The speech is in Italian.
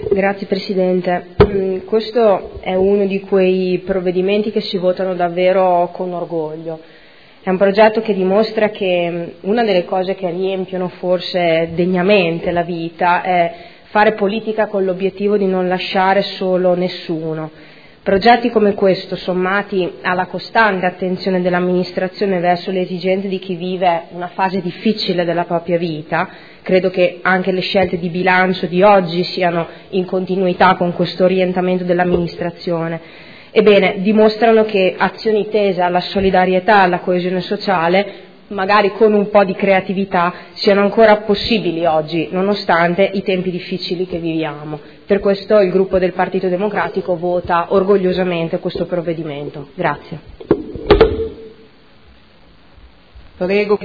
Grazie Presidente. Questo è uno di quei provvedimenti che si votano davvero con orgoglio. È un progetto che dimostra che una delle cose che riempiono forse degnamente la vita è fare politica con l'obiettivo di non lasciare solo nessuno. Progetti come questo, sommati alla costante attenzione dell'amministrazione verso le esigenze di chi vive una fase difficile della propria vita, credo che anche le scelte di bilancio di oggi siano in continuità con questo orientamento dell'amministrazione. Ebbene, dimostrano che azioni tese alla solidarietà e alla coesione sociale, magari con un po' di creatività, siano ancora possibili oggi, nonostante i tempi difficili che viviamo. Per questo il gruppo del Partito Democratico vota orgogliosamente questo provvedimento. Grazie. Prego.